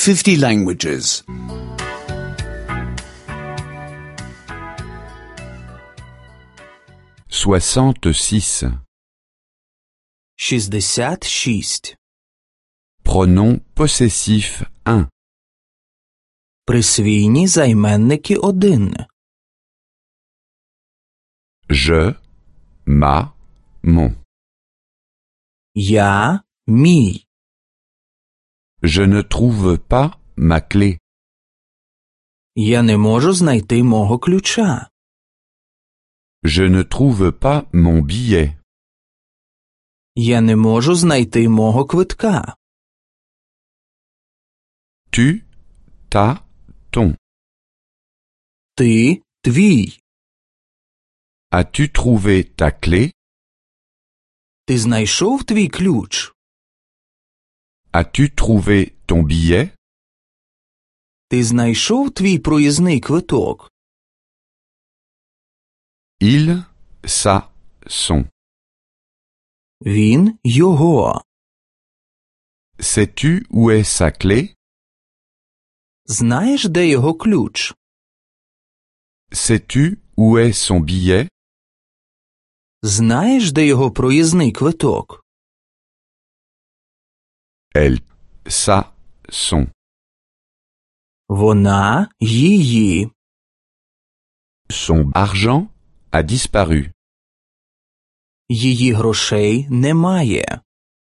50 languages. 66. 66. Pronom possessif 1. Присвійні займенники 1. Je, ma, mon. Я, мій. Je ne trouve pas ma clé. Я не можу знайти мого ключа. Je ne trouve pas mon billet. Я не можу знайти мого квитка. Tu, ta, ton. Ти, твій. As-tu trouvé ta clé? Ти знайшов твій ключ? As-tu trouvé ton billet? Ти знайшов твій проїзний квиток? Il, ça, son. Він, його. Sais-tu où est sa clé? Знаєш, де його ключ? Sais-tu où est son billet? Знаєш, де його проїзний квиток? Elle, ça, son. Вона, її. Son argent a disparu. Її грошей немає.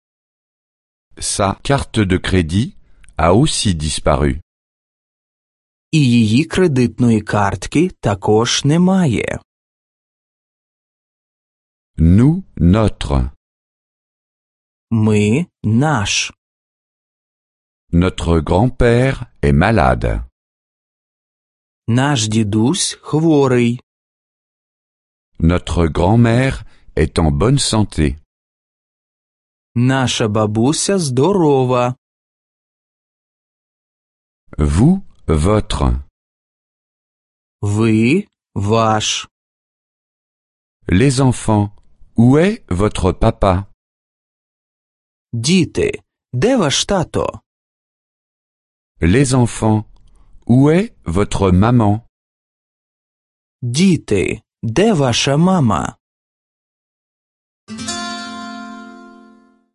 Sa carte de crédit a aussi disparu. І її кредитної картки також немає. Nous, notre. Ми, наш. Notre grand-père est malade. Наш дідусь хворий. Notre grand-mère est en bonne santé. Наша бабуся здорова. Vous, votre. Ви, ваш. Les enfants, où est votre papa? Діти, де ваш тато? Les enfants, où est votre maman? Діти, де ваша мама?